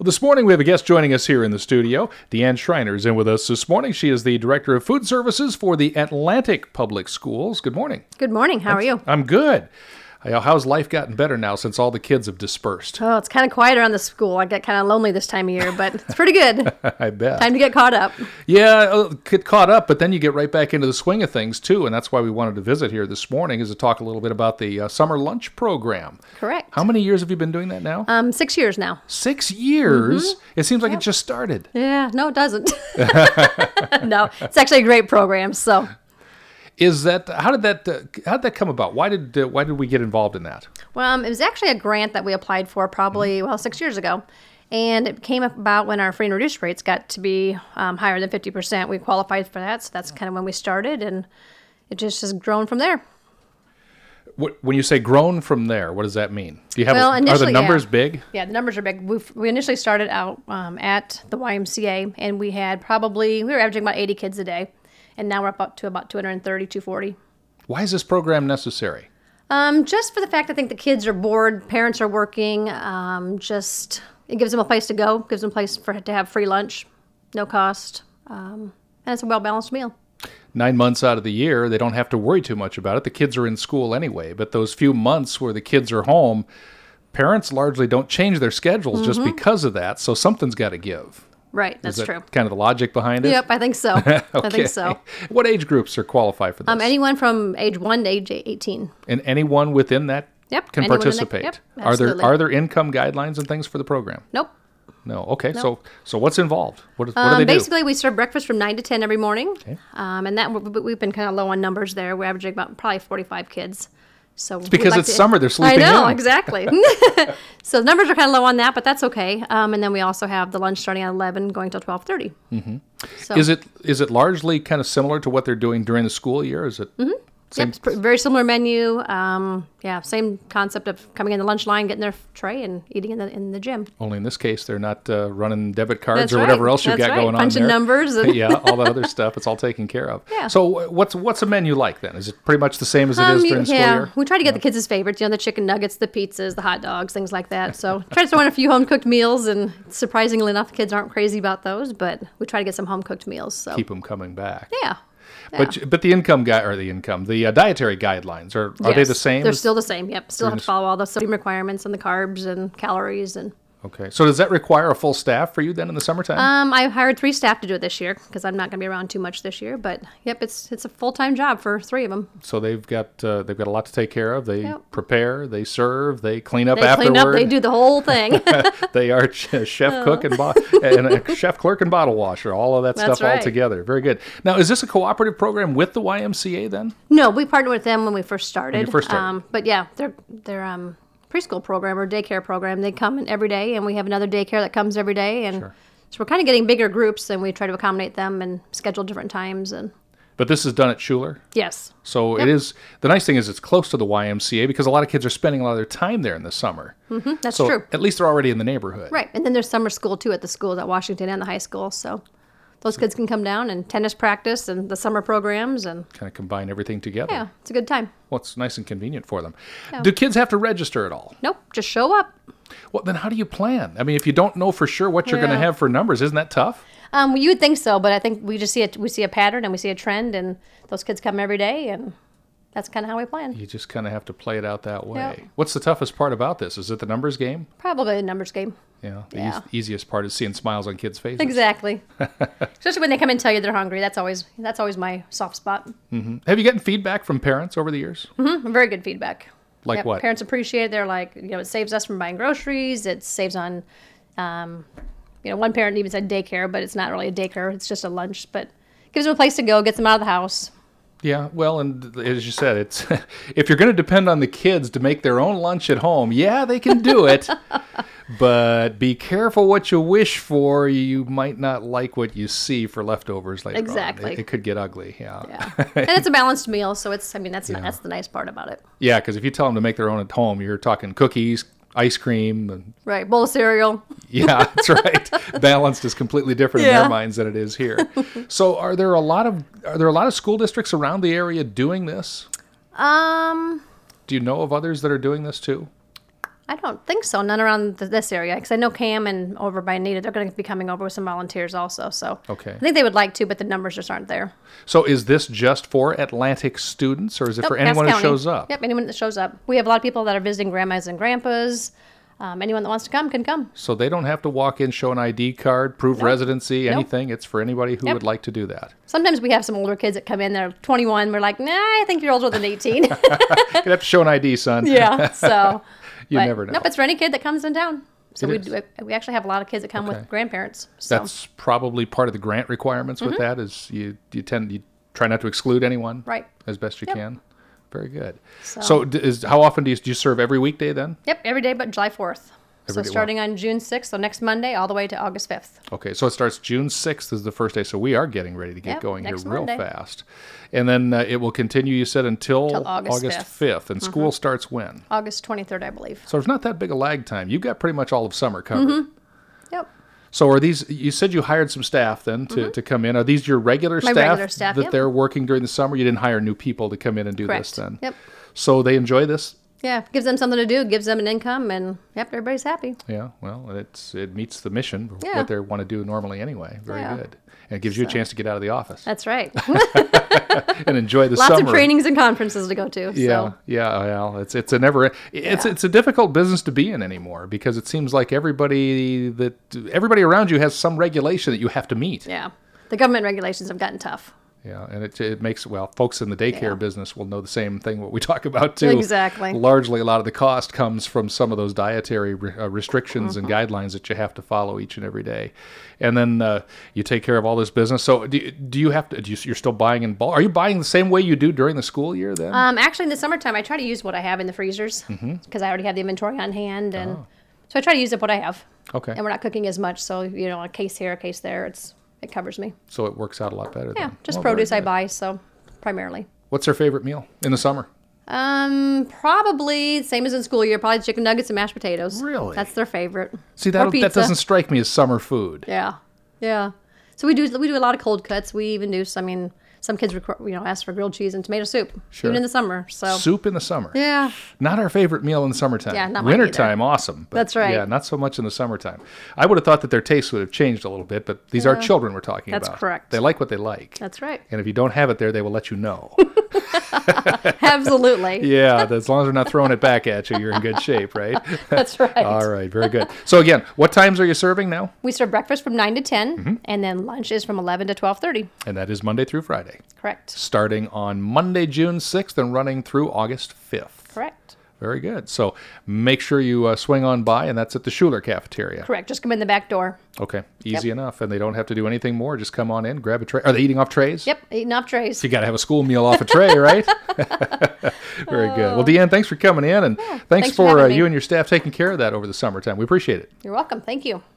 Well, this morning we have a guest joining us here in the studio. Deanne Schreiner is in with us this morning. She is the Director of Food Services for the Atlantic Public Schools. Good morning. Good morning. How are you? I'm good. How's life gotten better now since all the kids have dispersed? Oh, it's kind of quiet around the school. I get kind of lonely this time of year, but it's pretty good. I bet. Time to get caught up. Yeah, get caught up, but then you get right back into the swing of things, too, and that's why we wanted to visit here this morning, is to talk a little bit about the summer lunch program. Correct. How many years have you been doing that now? 6 years now. 6 years? Mm-hmm. It seems like it just started. Yeah, no, it doesn't. No, it's actually a great program, so... How did that come about? Why did we get involved in that? Well, it was actually a grant that we applied for probably 6 years ago, and it came about when our free and reduced rates got to be higher than 50%. We qualified for that, so that's kind of when we started, and it just has grown from there. When you say grown from there, what does that mean? Do you have are the numbers big? Yeah, the numbers are big. We initially started out at the YMCA, and we were averaging about 80 kids a day. And now we're up to about 230, 240. Why is this program necessary? Just for the fact I think the kids are bored, parents are working. It gives them a place to go, gives them a place to have free lunch, no cost, and it's a well-balanced meal. 9 months out of the year, they don't have to worry too much about it. The kids are in school anyway, but those few months where the kids are home, parents largely don't change their schedules just because of that, so something's got to give. Right, that's true. Kind of the logic behind it? Yep, I think so. Okay. I think so. What age groups are qualified for this? Anyone from age 1 to age 18. And anyone within that can participate? Yep, absolutely. Are there income guidelines and things for the program? Nope. No. Okay. Nope. So what's involved? What do they do? Basically, we serve breakfast from 9 to 10 every morning. Okay. And that we've been kind of low on numbers there. We're averaging about probably 45 kids. So it's because it's summer, they're sleeping in. I know, exactly. So the numbers are kind of low on that, but that's okay. And then we also have the lunch starting at 11, going till 12:30. Mm-hmm. So, is it largely kind of similar to what they're doing during the school year? Is it? Mm-hmm. Very similar menu. Same concept of coming in the lunch line, getting their tray, and eating in the gym. Only in this case, they're not running debit cards or whatever else you've got going on punching there. numbers. And yeah, all that other stuff. It's all taken care of. Yeah. So what's a menu like then? Is it pretty much the same as it is during the school year? We try to get the kids' favorites. The chicken nuggets, the pizzas, the hot dogs, things like that. So try to throw in a few home-cooked meals, and surprisingly enough, the kids aren't crazy about those, but we try to get some home-cooked meals. So keep them coming back. Yeah. But the dietary guidelines are they the same? They're still the same. Yep, still have to follow all the sodium requirements and the carbs and calories and. Okay, so does that require a full staff for you then in the summertime? I hired 3 staff to do it this year because I'm not going to be around too much this year. But yep, it's a full-time job for 3 of them. So they've got a lot to take care of. They prepare, they serve, they clean up afterward. They clean up, they do the whole thing. They are chef cook and a chef clerk and bottle washer. All of that stuff all together. Very good. Now, is this a cooperative program with the YMCA then? No, we partnered with them when we first started. But yeah, they're preschool program or daycare program. They come in every day, and we have another daycare that comes every day, and so we're kind of getting bigger groups, and we try to accommodate them and schedule different times. But this is done at Schuler? Yes. So it is. The nice thing is it's close to the YMCA because a lot of kids are spending a lot of their time there in the summer. Mm-hmm, that's true. At least they're already in the neighborhood. Right, and then there's summer school too at the schools at Washington and the high school, so those kids can come down and tennis practice and the summer programs and kind of combine everything together. Yeah, it's a good time. Well, it's nice and convenient for them. Yeah. Do kids have to register at all? Nope, just show up. Well, then how do you plan? I mean, if you don't know for sure what you're going to have for numbers, isn't that tough? You would think so, but I think we just see a pattern and we see a trend, and those kids come every day, and that's kind of how we plan. You just kind of have to play it out that way. Yep. What's the toughest part about this? Is it the numbers game? Probably the numbers game. Yeah. The easiest part is seeing smiles on kids' faces. Exactly. Especially when they come and tell you they're hungry. That's always my soft spot. Mm-hmm. Have you gotten feedback from parents over the years? Mm-hmm. Very good feedback. Like what? Parents appreciate it. They're like, it saves us from buying groceries. It saves on, one parent even said daycare, but it's not really a daycare. It's just a lunch, but gives them a place to go, gets them out of the house. Yeah, well, and as you said, it's if you're going to depend on the kids to make their own lunch at home, they can do it. But be careful what you wish for. You might not like what you see for leftovers later on. Exactly. It could get ugly, yeah. And it's a balanced meal, so that's the nice part about it. Yeah, because if you tell them to make their own at home, you're talking cookies, ice cream. And, right, bowl of cereal. Yeah, that's right. Balanced is completely different in their minds than it is here. So are there a lot of school districts around the area doing this? Do you know of others that are doing this too? I don't think so. None around this area. Because I know Cam and over by Anita, they're going to be coming over with some volunteers also. So Okay. I think they would like to, but the numbers just aren't there. So is this just for Atlantic students, or is it for anyone who Cass shows County. up? Yep, anyone that shows up. We have a lot of people that are visiting grandmas and grandpas. Anyone that wants to come can come. So they don't have to walk in, show an ID card, prove residency, anything. It's for anybody who would like to do that. Sometimes we have some older kids that come in. They're 21. We're like, nah, I think you're older than 18. You'd have to show an ID, son. Yeah, so. You never know. Nope, it's for any kid that comes in town. So It is. we actually have a lot of kids that come Okay. with grandparents. So. That's probably part of the grant requirements with that is you try not to exclude anyone Right. as best you Yep. can. Very good. So- So how often do you serve every weekday then? Yep, every day but July 4th. Every day, So starting on June 6th, so next Monday, all the way to August 5th. Okay, so it starts June 6th is the first day, so we are getting ready to get Yep, going here next real Monday. fast. And then it will continue, you said, until Till August 5th. And school starts when? August 23rd, I believe. So there's not that big a lag time. You've got pretty much all of summer covered. Mm-hmm. Yep. So are these, you said you hired some staff then to come in. Are these your regular My staff, regular staff, that yep. they're working during the summer? You didn't hire new people to come in and do this Correct. then? Yep. So they enjoy this? Yeah, gives them something to do, gives them an income, and yep, everybody's happy. Yeah, well, it meets the mission, Yeah. what they want to do normally anyway. Very Yeah. good. And it gives you a chance to get out of the office That's right. and enjoy the Lots summer. of trainings and conferences to go to. Yeah, So. yeah. Well, it's a difficult business to be in anymore because it seems like everybody around you has some regulation that you have to meet. Yeah. The government regulations have gotten tough. Yeah, and it makes, folks in the daycare Yeah. business will know the same thing what we talk about too. Exactly. Largely, a lot of the cost comes from some of those dietary restrictions Mm-hmm. and guidelines that you have to follow each and every day. And then you take care of all this business. So do you have to, you're still buying in bulk? Are you buying the same way you do during the school year then? Actually, in the summertime, I try to use what I have in the freezers because I already have the inventory on hand, and so I try to use up what I have. Okay. And we're not cooking as much, so a case here, a case there, it covers me. So it works out a lot better Yeah, then. just Well, very produce I good. buy, so primarily. What's their favorite meal in the summer? Probably same as in school year. Probably chicken nuggets and mashed potatoes. Really? That's their favorite. See, Or that pizza. doesn't strike me as summer food. Yeah, yeah. So we do a lot of cold cuts. We even do some kids ask for grilled cheese and tomato soup Sure. even in the summer. So Soup in the summer. yeah, Not our favorite meal in the summertime. Yeah, not mine Wintertime, awesome. But That's right. Yeah, not so much in the summertime. I would have thought that their tastes would have changed a little bit, but these are children we're talking That's about. correct. They like what they like. that's right. And if you don't have it there, they will let you know. Absolutely. Yeah, as long as they're not throwing it back at you, you're in good shape, right? That's right. All right, very good. So again, what times are you serving now? We serve breakfast from 9 to 10, Mm-hmm. and then lunch is from 11 to 12:30. And that is Monday through Friday, Correct. starting on Monday, June 6th and running through August 5th. Correct. Very good. So make sure you swing on by, and that's at the Schuler Cafeteria. Correct. Just come in the back door. Okay, easy enough. And they don't have to do anything more. Just come on in, grab a tray. Are they eating off trays? Yep, eating off trays. You got to have a school meal off a tray, right? Very good. Well, Deanne, thanks for coming in, and thanks thanks for for having me. you and your staff taking care of that over the summertime. We appreciate it. You're welcome. Thank you.